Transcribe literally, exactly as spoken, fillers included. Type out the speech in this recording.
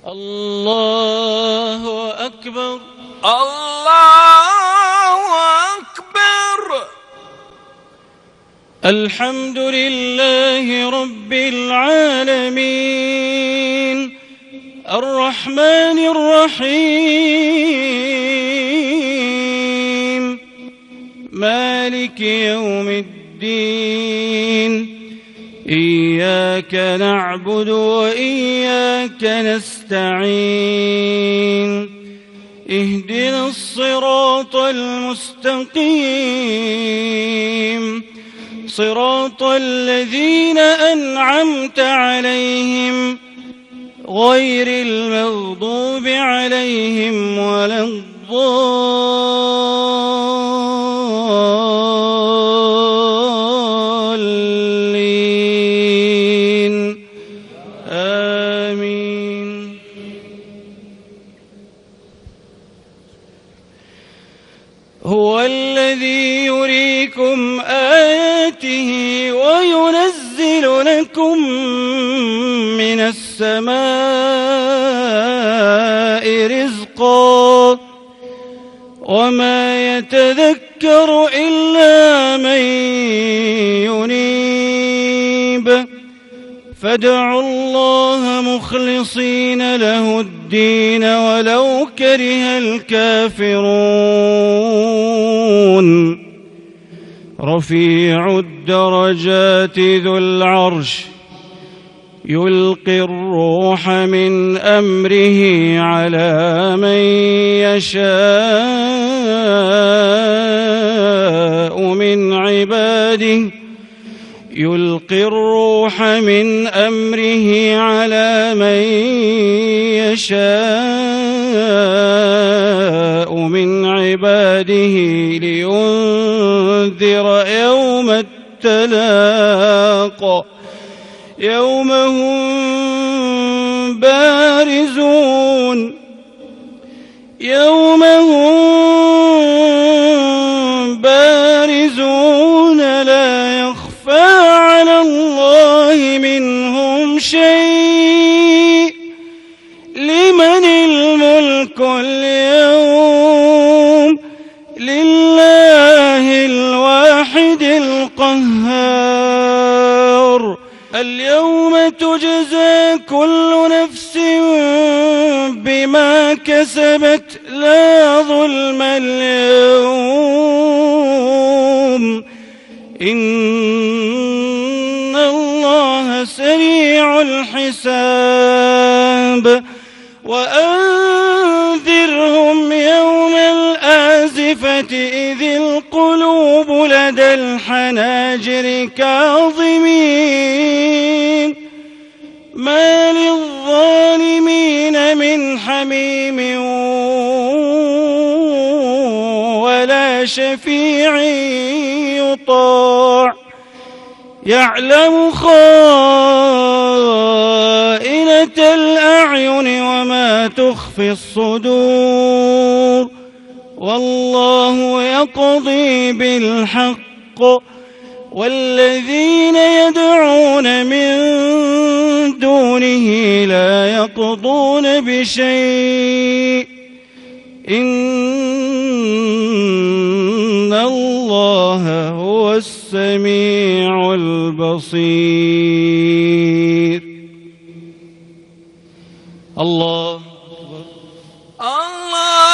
الله أكبر. الله أكبر. الحمد لله رب العالمين الرحمن الرحيم مالك يوم الدين إياك نعبد وإياك نستعين اهدنا الصراط المستقيم صراط الذين أنعمت عليهم غير المغضوب عليهم ولا الضالين آمين. هو الذي يريكم آياته وينزل لكم من السماء رزقا وما يتذكر إلا من ينيب فادعوا الله مخلصين له الدين ولو كره الكافرون. رفيع الدرجات ذو العرش يلقي الروح من أمره على من يشاء من عباده يلقي الروح من أمره على من يشاء من عباده لينذر يوم التلاق يوم هم بارزون يوم هم بارزون لا يخفى على الله منهم شيء لمن الملك اليوم لله الواحد القهار. اليوم تجزى كل نفس بما كسبت لا ظلم اليوم إن الله سريع الحساب. وأنذرهم يوم الآزفة إذ القلوب لدى الحناجر كاظمين ما للظالمين من حميم ولا شفيع يطاع يعلم خائنة الأعين وما تخفي الصدور والله يقضي بالحق والذين يدعون من دونه لا يقضون بشيء إن الله هو السميع البصير. الله أكبر. الله